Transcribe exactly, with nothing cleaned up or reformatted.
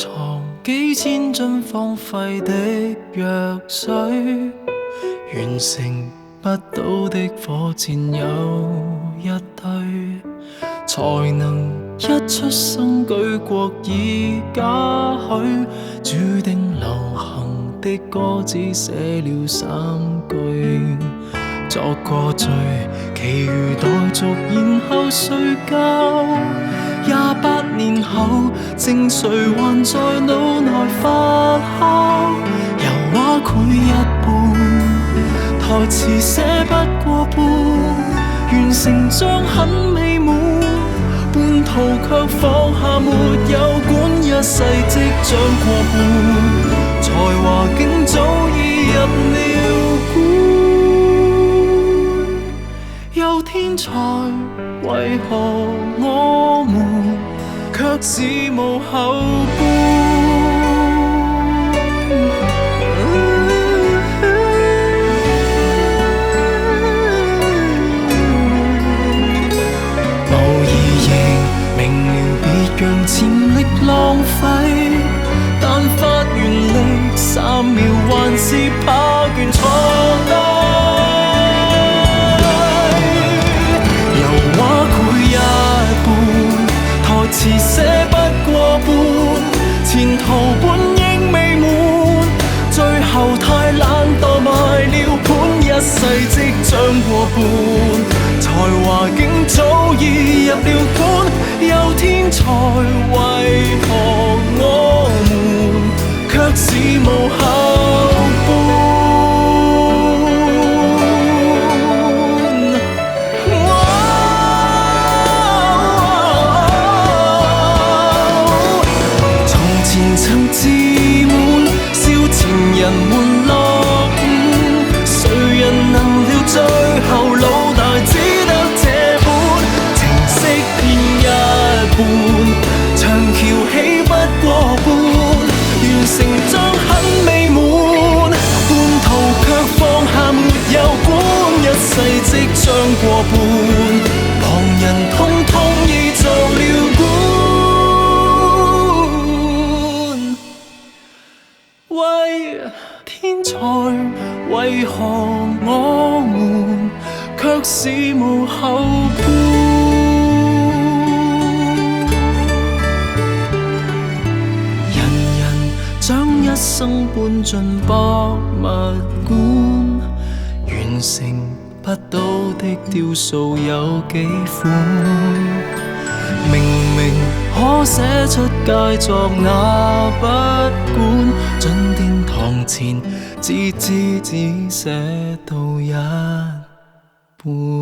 藏幾千樽荒廢的藥水，完成不到的火箭有一堆，才能一出生舉國已嘉許，注定流行的歌只寫了三句，作個序，其餘待續，然後睡覺。廿八年後，正睡還在腦內發酵，油畫繪一半，台詞寫不過半，完成將很美滿，半途卻放下沒有管，一世即將過半，才華竟早已入了棺。有天才，為何我們卻是無後半？無疑認明了，別讓潛力浪費，但發完力三秒，還是怕倦坐低。詞寫不過半，前途本應美滿，最後太懶惰賣了盤，一世即將過半，才華竟早已入了棺。有天才，為何我們卻是無後半？曾自滿，笑前人們落伍，誰人能料最後老大只得這般，情色偏一半，長橋起不過半，完成將很美滿，半途卻放下沒有管，一世即將過半，旁人通通已做了官。為天才，為何我們卻是無後半？人人將一生搬進博物館，完成不到的雕塑有幾款？明明可寫出佳作那不管，進殿堂前只知只寫到一半。